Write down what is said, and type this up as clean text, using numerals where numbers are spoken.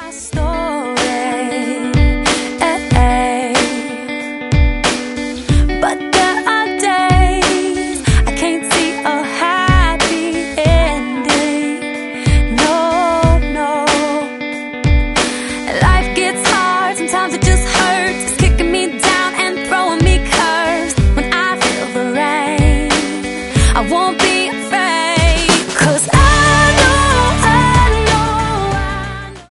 my story. But there are days I can't see a happy ending. No, no. Life gets hard, sometimes it just hurts. It's kicking me down and throwing me curves. When I feel the rain, I won't be